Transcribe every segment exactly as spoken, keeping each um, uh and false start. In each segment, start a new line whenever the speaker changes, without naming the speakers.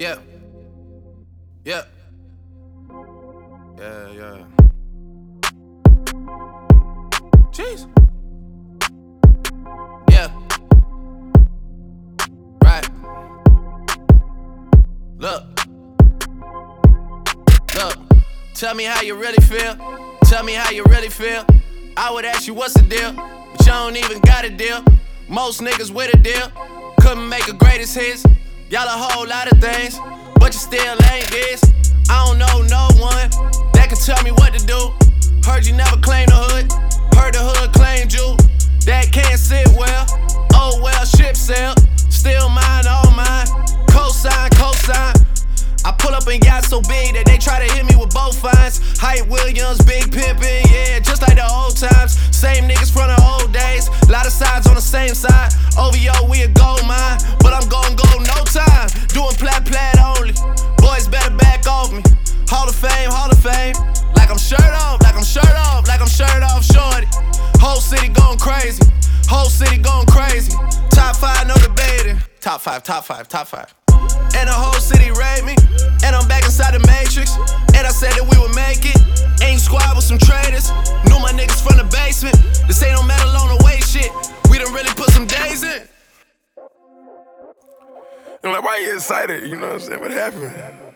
Yeah. Yeah. Yeah, yeah. Jeez. Yeah. Right. Look. Look. Tell me how you really feel. Tell me how you really feel. I would ask you what's the deal, but you don't even got a deal. Most niggas with a deal couldn't make a greatest hits. Y'all a whole lot of things, but you still ain't this. I don't know no one that can tell me what to do. Heard you never claimed the hood. Heard the hood claimed you. That can't sit well. Oh well, ship sailed. Still mine, all mine. Cosign, cosign. I pull up and got so big that they try to hit me with both fines. Hype Williams, Big Pimpin', yeah, just like the old times. Same niggas from the old days. Lot of sides on the same side. O V O, we a gold mine, but I'm gon' go no time. Doing plat plat only. Boys better back off me. Hall of Fame, Hall of Fame. Like I'm shirt off, like I'm shirt off, like I'm shirt off, shorty. Whole city going crazy. Whole city going crazy. Top five, no debating. Top five, top five, top five. And the whole city rate me. And I'm back inside the Matrix. And I said that we would make it. Aim squad with some traders. Knew my niggas from the basement. This ain't no metal on the way shit. We done really put some days in.
I'm like, why you excited? You know what I'm saying? What happened?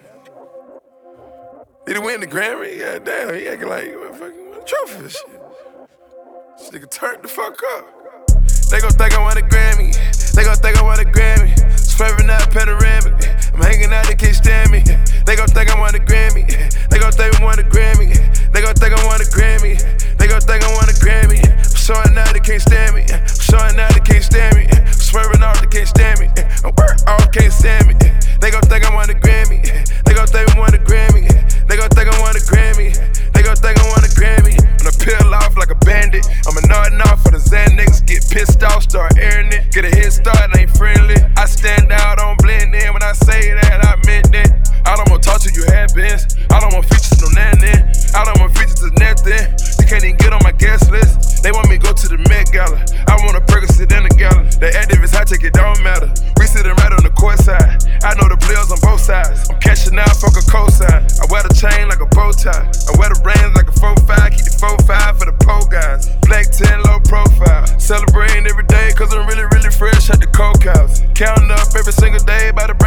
Did he win the Grammy? God damn, he acting like what fucking what a trophy and shit. This nigga turned the fuck up. They gon' think I want a Grammy. They gon' think I want a Grammy. Swerving out panoramic. I'm hanging out, they can't stand me. They gon' think I want a Grammy. They gon' think I want a Grammy. They gon' think I want a Grammy. They gon' think I want a Grammy. I'm showing out, they can't stand me. I'm showing out, they can't stand me. I'm swerving off, they can't stand me. I'm work off, can't stand me. They gon' think I want a Grammy. They gon' think I want a Grammy. They gon' think I want a Grammy. They gon' think I want a Grammy. When I peel off like a bandit, I'm a nodding off for the Zan niggas. Get pissed off, start airing it. Get a head start, ain't friendly. I stand out, don't blend in. When I say that, I meant that. I don't wanna talk to you, have been. I don't want features, no nothing. I don't want features to nothing. You can't even get on my guest list. They want me to go to the Met Gala. I want a Percocet in the gala. The active is high tech, it don't matter. We sitting right on the court side. I know the players on both sides. I'm cashing out, fuck a cosign. I wear the chain like a bow tie. I wear the rings like a four five. Keep the four five for the pole guys. Black ten, low profile. Celebrating every day, cause I'm really, really fresh at the coke house. Counting up every single day by the